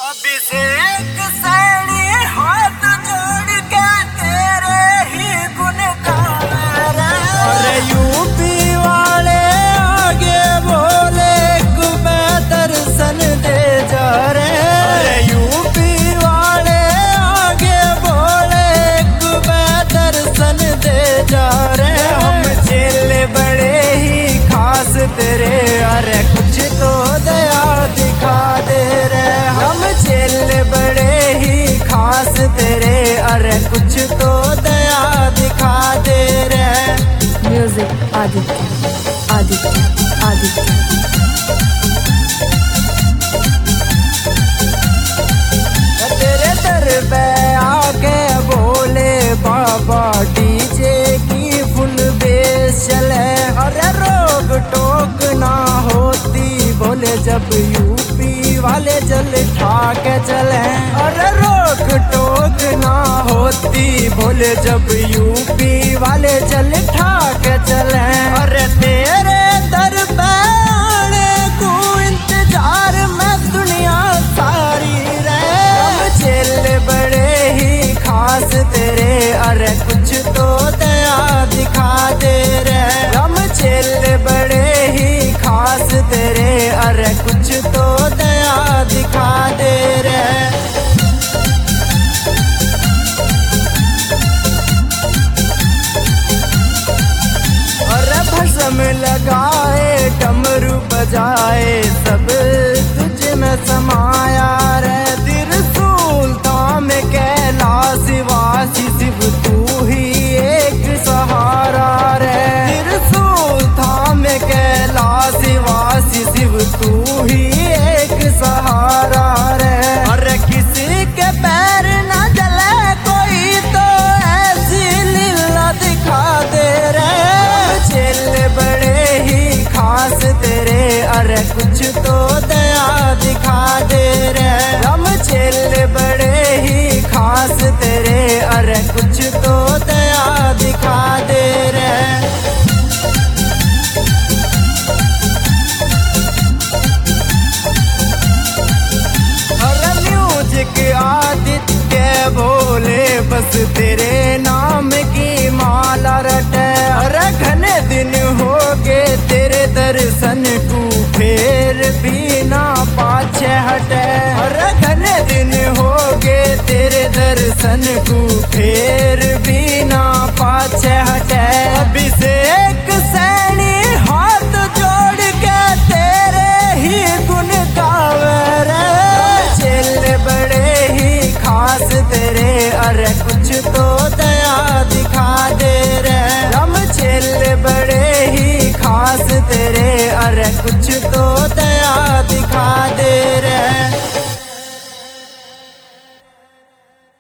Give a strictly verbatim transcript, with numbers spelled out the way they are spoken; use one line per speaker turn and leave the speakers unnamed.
अभिषेक सैनी हाथ जोड़ के तेरे ही गुण गावे। अरे यूपी वाले आगे बोले कुबे दर्शन दे जा रे। अरे यूपी वाले आगे बोले कुबे दर्शन दे जा रे। हम चेले बड़े ही खास तेरे, अरे कुछ तो दया दिखा दे रे। हम चेले बड़े ही खास तेरे, अरे कुछ तो दया दिखा दे रे।
म्यूजिक आदित्य आदित्य आदित्य
तेरे दर पे आके बोले बाबा डीजे की फुल बेस चले। अरे रोक टोक ना होती बोले जब यूपी वाले जल ठाके चले। अरे रोक टोक ना होती बोले जब यूपी वाले जल ठाके चले। अरे तेरे दर पे आने को इंतजार में दुनिया सारी रहे। हम चेले बड़े ही खास तेरे, अरे कुछ तो दया दिखा दे रे। हम चेले बड़े ही खास तेरे, अरे कुछ तो दया दिखा दे रे। अरे भस्म लगाए डमरू बजाए सब तुझ में समाया रे। त्रिशूल धाम कैलाश वासी शिव तू ही एक सहारा रे। त्रिशूल धाम कैलाश वासी शिव तू ही एक सहारा रे। अरे किसी के पैर न जले कोई तो ऐसी लीला दिखा दे रे। चेले बड़े ही खास तेरे, अरे कुछ तो दया दिखा दे रे। हम चेले बड़े ही खास तेरे, अरे कुछ तो दया दिखा दे रे। अरे म्यूजिक आदित्य बोले बस तेरे नाम की माला रटे। अरे घने दिन हो गए तेरे दर्शन को फिर भी ना पाछे हटे। अरे घने दिन हो गए तेरे दर्शन को फिर भी ना पाछे हटे। अभिषेक सैनी हाथ जोड़ के तेरे ही गुण गावे रे। चेले बड़े ही खास तेरे, अरे कुछ तो दया